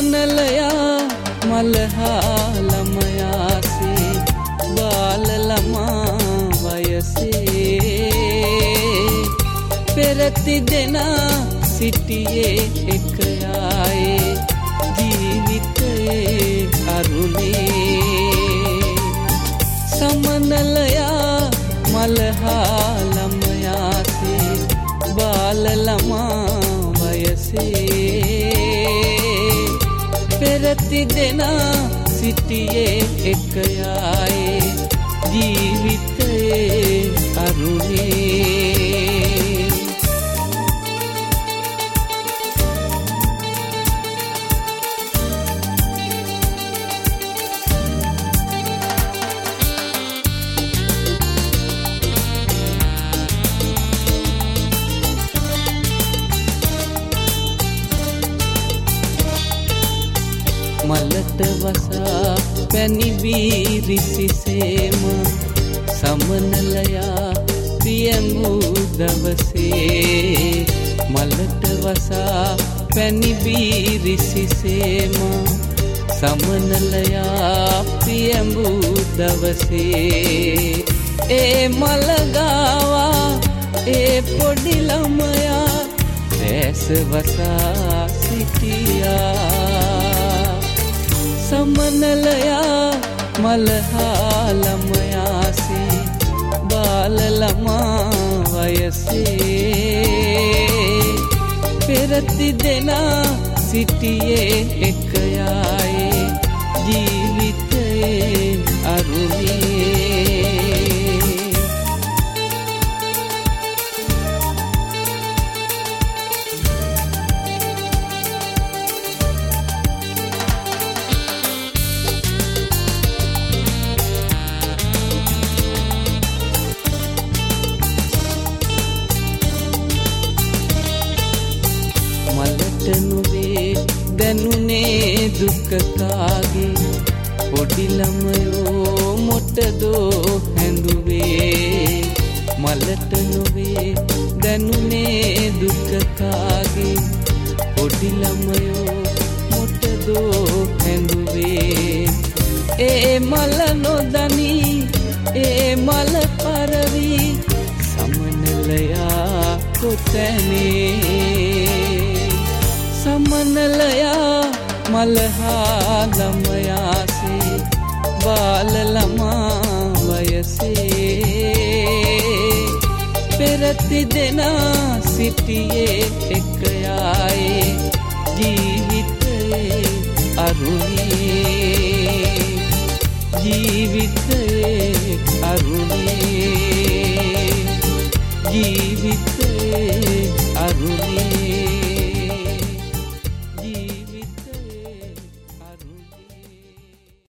සමනලයා මලහා ළමයාසේ බාල ළමා වයසේ පෙරති දෙනා සිටියේ එක යායේ ජීවිතයේ අරුණේ සමනලයා මලහා ළමයාසේ බාල ළමා වයසේ පෙරති දෙනා සිටියේ එක යායේ ජීවිතයේ අරුණේ මලට වසා පැණි බීරිසිසේම සමනලයා පියඹූ දවසේ මලට වසා පැණි බීරිසිසේම සමනලයා පියඹූ දවසේ ඒ මලගාවා ඒ පොඩි ළමයා දැස වසා සිටියා සමනලයා මලහා ළමයාසේ බාල ළමා වයසේ පෙරති දෙනා සිටියේ එක යායේ ජීවිතයේ අරුණේ මලට නොවේ දැනුනේ දුක කාගේ පොඩි ළමයෝ මොටදෝ හැඳුවේ මලට නොවේ දැනුනේ දුක කාගේ පොඩි ළමයෝ මොටදෝ හැඳුවේ ඒ මල නොදනී ඒ මල පරවි සමනලයා කොතැනේ සමනලයා මලහා ළමයාසේ බාල ළමා වයසේ පෙරති දෙනා සිටියේ එක යායේ ජීවිතයේ අරුණේ ජීවිතයේ අරුණේ